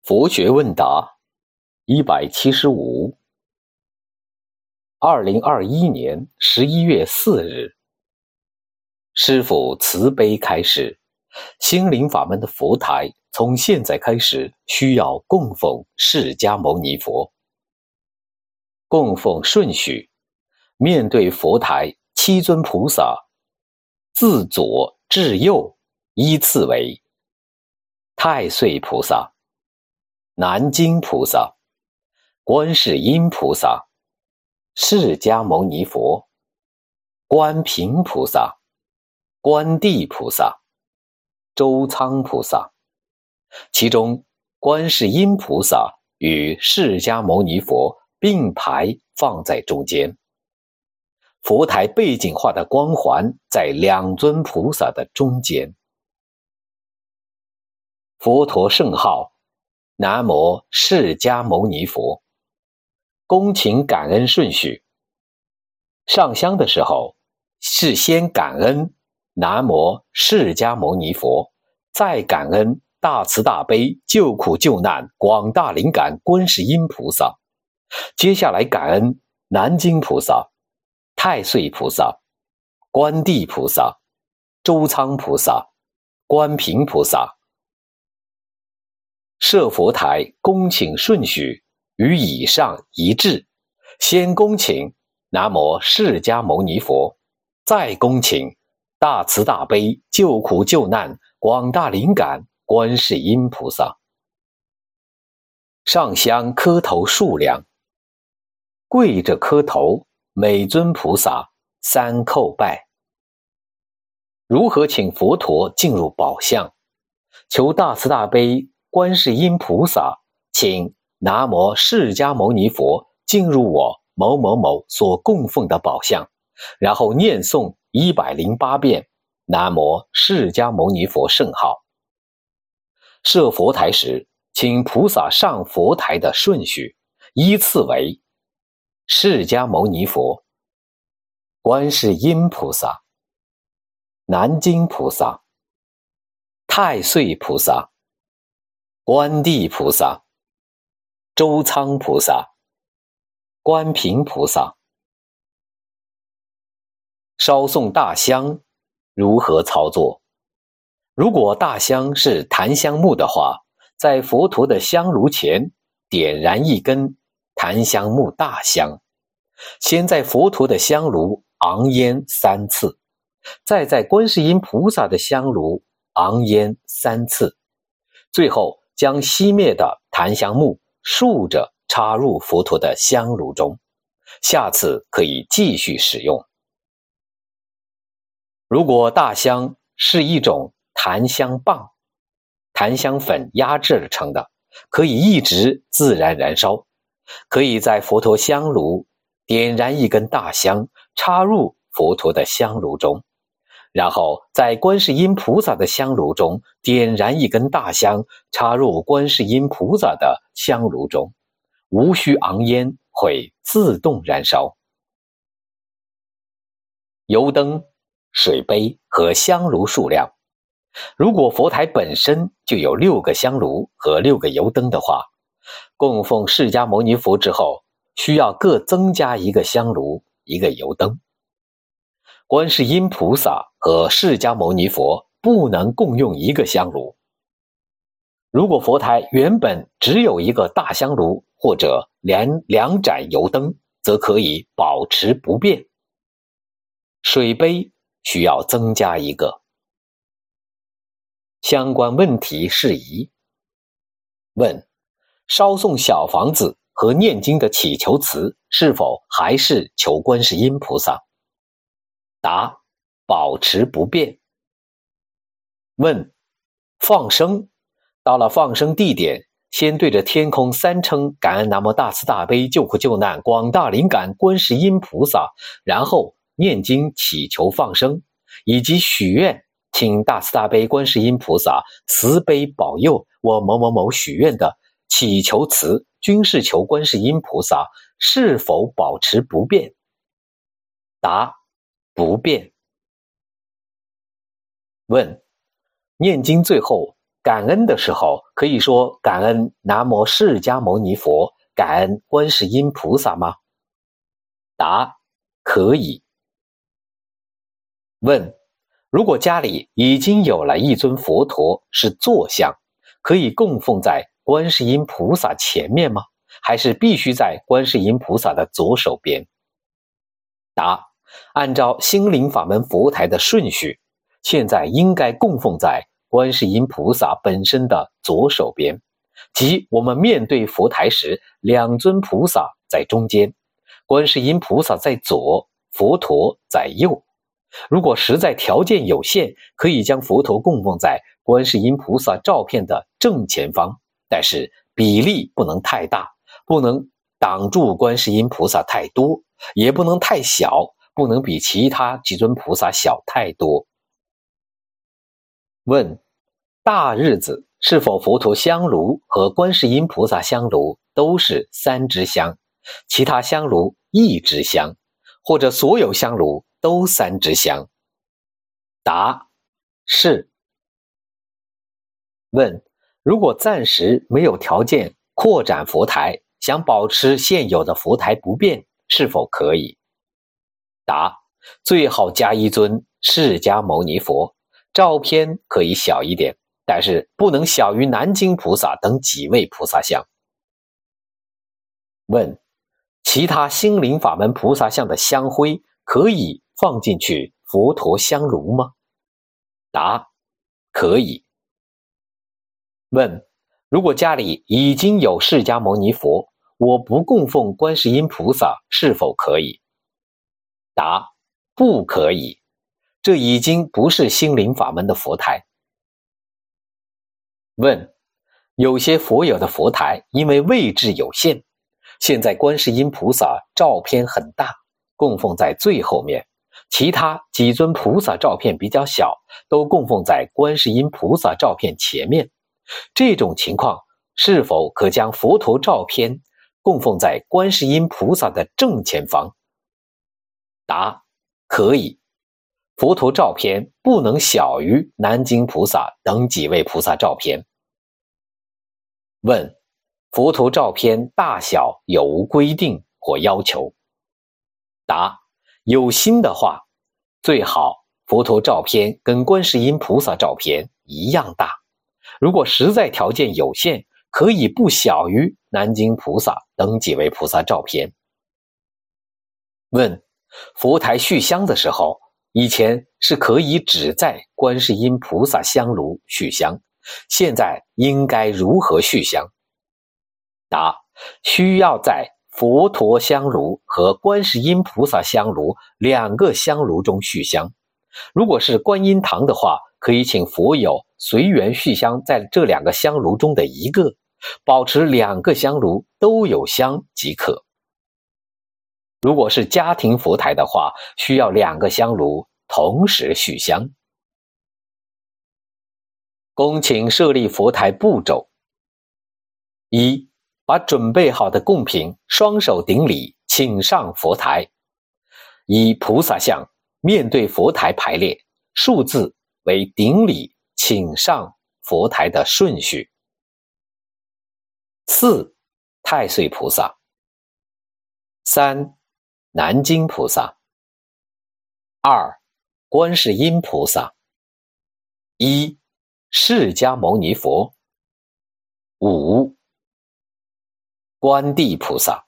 佛学问答175 2021年11月4日，师父慈悲开示，心灵法门的佛台从现在开始需要供奉释迦牟尼佛。供奉顺序：面对佛台7尊菩萨，自左至右依次为太岁菩萨、南京菩萨、观世音菩萨、释迦牟尼佛、观平菩萨、观地菩萨、周仓菩萨。其中观世音菩萨与释迦牟尼佛并排放在中间，佛台背景画的光环在2尊菩萨的中间。佛陀圣号：南无释迦牟尼佛。恭请感恩顺序：上香的时候是先感恩南无释迦牟尼佛，再感恩大慈大悲救苦救难广大灵感观世音菩萨，接下来感恩南京菩萨、太岁菩萨、观地菩萨、周仓菩萨、观平菩萨。设佛台恭请顺序与以上一致，先恭请南无释迦牟尼佛，再恭请大慈大悲救苦救难广大灵感观世音菩萨。上香磕头数量：跪着磕头，每尊菩萨3叩拜。如何请佛陀进入宝相？求大慈大悲观世音菩萨，请南无释迦牟尼佛进入我某某某所供奉的宝相，然后念诵108遍南无释迦牟尼佛圣号。设佛台时，请菩萨上佛台的顺序依次为释迦牟尼佛、观世音菩萨、南京菩萨、太岁菩萨、观地菩萨、周仓菩萨、观平菩萨。烧送大香如何操作？如果大香是檀香木的话，在佛陀的香炉前点燃1根檀香木大香，先在佛陀的香炉昂烟3次，再在观世音菩萨的香炉昂烟3次，最后将熄灭的檀香木竖着插入佛陀的香炉中，下次可以继续使用。如果大香是一种檀香棒、檀香粉压制成的，可以一直自然燃烧，可以在佛陀香炉点燃1根大香，插入佛陀的香炉中，然后在观世音菩萨的香炉中点燃1根大香，插入观世音菩萨的香炉中，无需昂烟，会自动燃烧。油灯、水杯和香炉数量：如果佛台本身就有6个香炉和6个油灯的话，供奉释迦牟尼佛之后，需要各增加1个香炉、1个油灯。观世音菩萨和释迦牟尼佛不能共用1个香炉。如果佛台原本只有1个大香炉或者2盏油灯，则可以保持不变。水杯需要增加1个。相关问题事宜：问：烧送小房子和念经的祈求词是否还是求观世音菩萨？答：保持不变。问：放生，到了放生地点，先对着天空3称感恩南无大慈大悲救苦救难广大灵感观世音菩萨，然后念经祈求放生，以及许愿请大慈大悲观世音菩萨慈悲保佑我某某某许愿的祈求词均是求观世音菩萨，是否保持不变？答：不变。问：念经最后感恩的时候可以说感恩南无释迦牟尼佛，感恩观世音菩萨吗？答：可以。问：如果家里已经有了一尊佛陀是坐像，可以供奉在观世音菩萨前面吗？还是必须在观世音菩萨的左手边？答：按照心灵法门佛台的顺序，现在应该供奉在观世音菩萨本身的左手边，即我们面对佛台时，两尊菩萨在中间，观世音菩萨在左，佛陀在右。如果实在条件有限，可以将佛陀供奉在观世音菩萨照片的正前方，但是比例不能太大，不能挡住观世音菩萨太多，也不能太小，不能比其他几尊菩萨小太多。问：大日子是否佛陀香炉和观世音菩萨香炉都是3支香，其他香炉1支香，或者所有香炉都3支香？答：是。问：如果暂时没有条件扩展佛台，想保持现有的佛台不变，是否可以？答：最好加一尊释迦牟尼佛，照片可以小一点，但是不能小于南京菩萨等几位菩萨像。问：其他心灵法门菩萨像的香灰可以放进去佛陀香炉吗？答：可以。问：如果家里已经有释迦牟尼佛，我不供奉观世音菩萨是否可以？答：不可以，这已经不是心灵法门的佛台。问：有些佛有的佛台因为位置有限，现在观世音菩萨照片很大，供奉在最后面，其他几尊菩萨照片比较小，都供奉在观世音菩萨照片前面。这种情况是否可将佛陀照片供奉在观世音菩萨的正前方？答：可以。佛陀照片不能小于南京菩萨等几位菩萨照片。问：佛陀照片大小有无规定或要求？答：有心的话，最好佛陀照片跟观世音菩萨照片一样大。如果实在条件有限，可以不小于南京菩萨等几位菩萨照片。问：佛台续香的时候，以前是可以只在观世音菩萨香炉续香，现在应该如何续香？答：需要在佛陀香炉和观世音菩萨香炉2个香炉中续香。如果是观音堂的话，可以请佛友随缘续香在这2个香炉中的一个，保持2个香炉都有香即可。如果是家庭佛台的话，需要2个香炉同时续香。恭请设立佛台步骤： 1. 把准备好的贡品双手顶礼，请上佛台，以菩萨像面对佛台排列，数字为顶礼请上佛台的顺序。4. 太岁菩萨。3. 南京菩萨。2. 观世音菩萨。1. 释迦牟尼佛。5. 观地菩萨。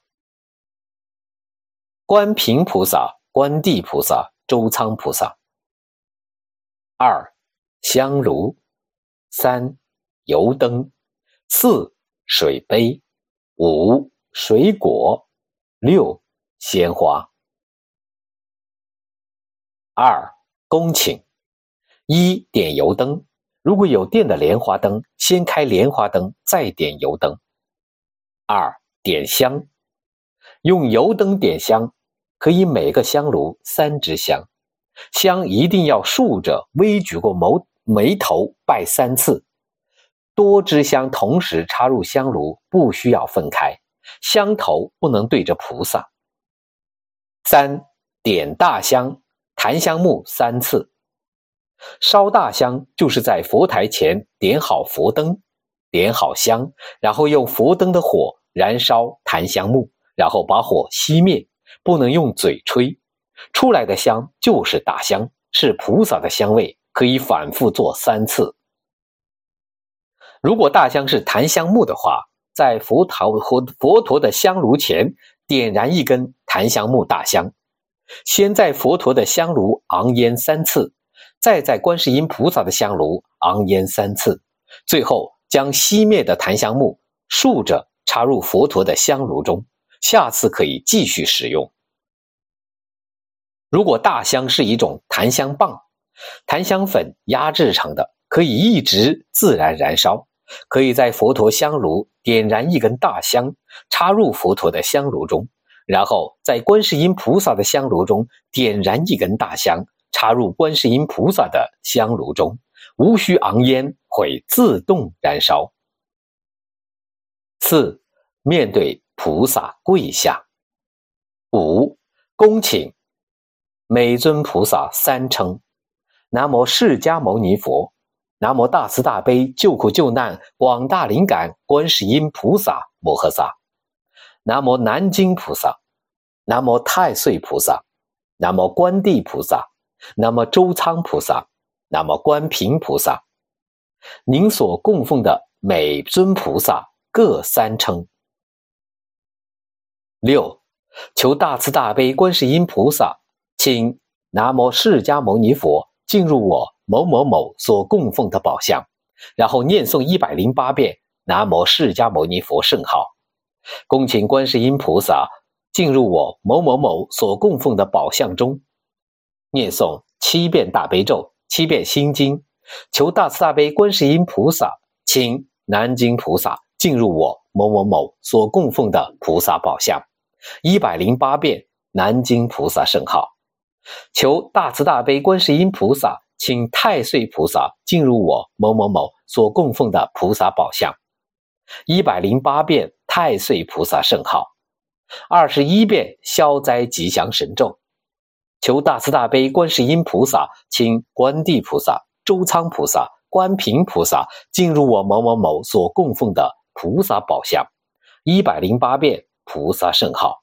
观平菩萨、观地菩萨、周仓菩萨。2. 香炉。3. 油灯。4. 水杯。5. 水果。6. 鲜花。2. 恭请。1. 点油灯，如果有电的莲花灯，先开莲花灯，再点油灯。2. 点香，用油灯点香，可以每个香炉3支香，香一定要竖着微举过眉头拜3次。多支香同时插入香炉，不需要分开，香头不能对着菩萨。3. 点大香，檀香木3次。 烧大香就是在佛台前点好佛灯，点好香，然后用佛灯的火燃烧檀香木，然后把火熄灭，不能用嘴吹，出来的香就是大香，是菩萨的香味，可以反复做3次。如果大香是檀香木的话，在佛陀的香炉前点燃1根檀香木大香，先在佛陀的香炉昂烟3次，再在观世音菩萨的香炉昂烟3次，最后将熄灭的檀香木竖着插入佛陀的香炉中，下次可以继续使用。如果大香是一种檀香棒，檀香粉压制成的，可以一直自然燃烧，可以在佛陀香炉点燃1根大香，插入佛陀的香炉中，然后在观世音菩萨的香炉中点燃1根大香，插入观世音菩萨的香炉中，无需昂烟，会自动燃烧。4. 面对菩萨跪下。5. 恭请。每尊菩萨3称：南无释迦牟尼佛，南无大慈大悲救苦救难广大灵感观世音菩萨摩诃萨，南无南经菩萨，南无太岁菩萨，南无观地菩萨，南无周仓菩萨，南无观平菩萨。您所供奉的每尊菩萨各3称。6. 求大慈大悲观世音菩萨请南无释迦牟尼佛进入我某某某所供奉的宝相，然后念诵108遍南无释迦牟尼佛圣号。恭请观世音菩萨进入我某某某所供奉的宝相中，念诵7遍大悲咒，7遍心经，求大慈大悲观世音菩萨请南经菩萨进入我某某某所供奉的菩萨宝相，108遍南经菩萨圣号。求大慈大悲观世音菩萨请太岁菩萨进入我某某某所供奉的菩萨宝相，108遍太岁菩萨圣号，21遍消灾吉祥神咒。求大慈大悲观世音菩萨请观地菩萨、周仓菩萨、观平菩萨进入我某某某所供奉的菩萨宝相，108遍菩萨圣号。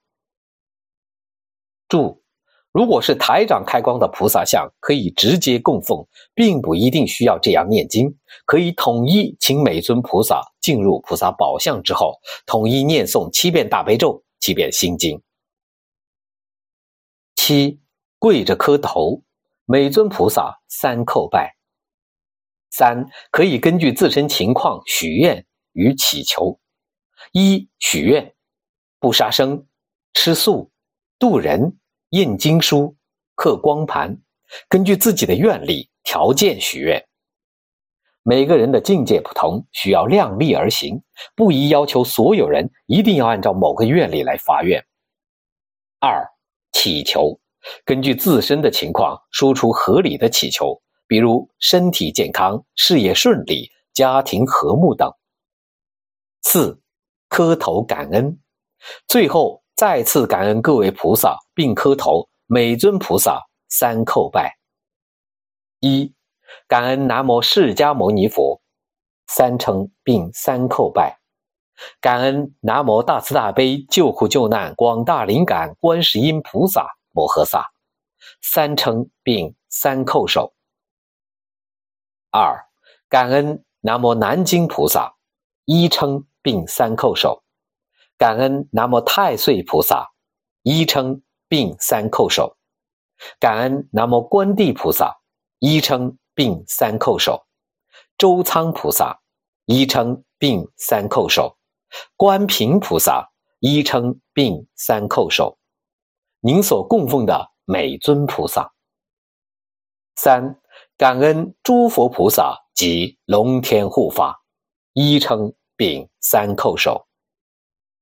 注：如果是台长开光的菩萨像，可以直接供奉，并不一定需要这样念经，可以统一请每尊菩萨进入菩萨宝相之后，统一念诵7遍大悲咒，7遍心经。7. 跪着磕头，每尊菩萨3叩拜。3. 可以根据自身情况许愿与祈求。1. 许愿：不杀生、吃素、度人、印经书、刻光盘，根据自己的愿力条件许愿。每个人的境界不同，需要量力而行，不宜要求所有人一定要按照某个愿力来发愿。2. 祈求：根据自身的情况说出合理的祈求，比如身体健康、事业顺利、家庭和睦等。4. 磕头感恩，最后再次感恩各位菩萨，并磕头，每尊菩萨3叩拜。1. 感恩南无释迦牟尼佛，3称并3叩拜。感恩南无大慈大悲救苦救难广大灵感观世音菩萨摩诃萨，3称并3叩首。2. 感恩南无南经菩萨，1称并3叩首。感恩南无太岁菩萨，1称并3叩首。感恩南无观地菩萨，1称并3叩首。周仓菩萨，1称并3叩首。观平菩萨，1称并3叩首。您所供奉的每尊菩萨。3. 感恩诸佛菩萨及龙天护法，1称并3叩首。